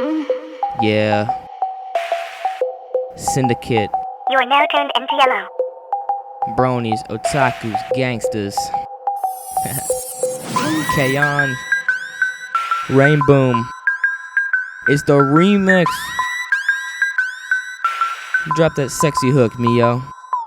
Yeah. Syndicate. You are now turned into yellow. Bronies, otakus, gangsters. Kayon. Rainboom. It's the remix. Drop that sexy hook, Mio.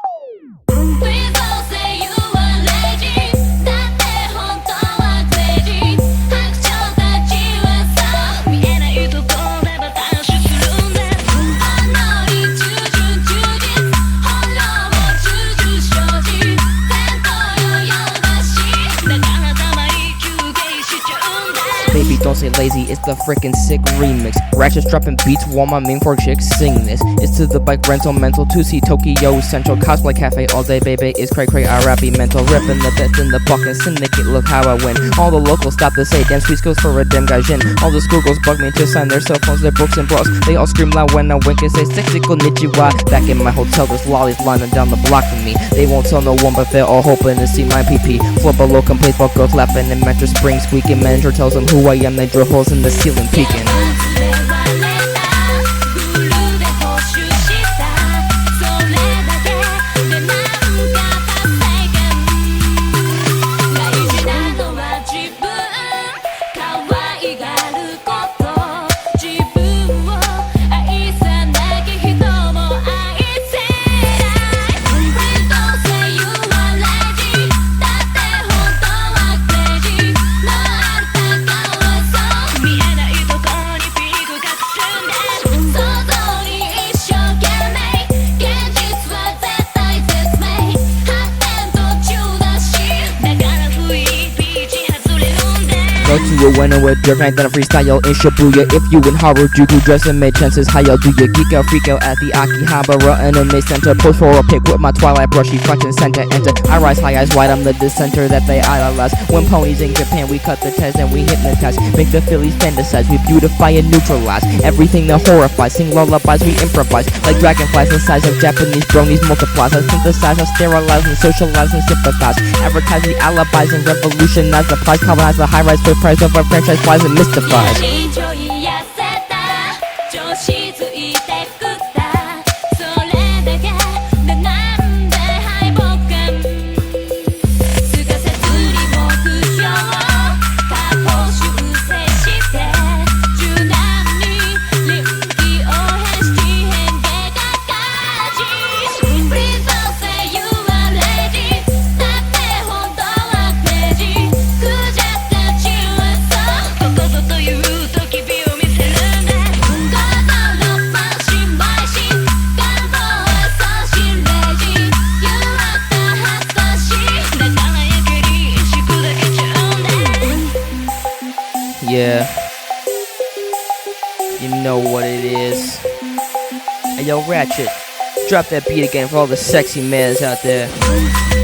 Baby, don't say lazy, it's the frickin' sick remix. Ratchets dropping beats while my main four chicks sing this. It's to the bike rental mental, to see Tokyo Central. Cosplay cafe all day, baby, it's cray cray, I rappy mental. Ripping the best in the fucking syndicate, look how I win. All the locals stop to say, damn sweet skills for a damn gaijin. All the schoolgirls bug me to sign their cell phones, their books and bras. They all scream loud when I wink and say, sexy konnichiwa. Back in my hotel, there's lollies lining down the block for me. They won't tell no one, but they're all hoping to see my PP. Floor below, complete fuck girls laughing and mattress spring squeaking. Manager tells them who I am, they drill holes in the ceiling peeking. Go to a winner with dirt night, then a freestyle in Shibuya. If you in Harajuku dressing made chances, how y'all do ya? Geek out, freak out at the Akihabara Anime Center. Post for a pic with my Twilight brushy front and center. Enter, I rise high as white, I'm the dissenter that they idolize. When ponies in Japan, we cut the test and we hypnotize. Make the Phillies fantasize, we beautify and neutralize everything that horrifies. Sing lullabies, we improvise like dragonflies. The size of Japanese bronies multiplies. I synthesize, I sterilize and socialize and sympathize. Advertise the alibis and revolutionize the price. Colonize the high rise for price of our franchise flies and mystifies. Yeah, you know what it is. Hey yo, Ratchet, drop that beat again for all the sexy mans out there.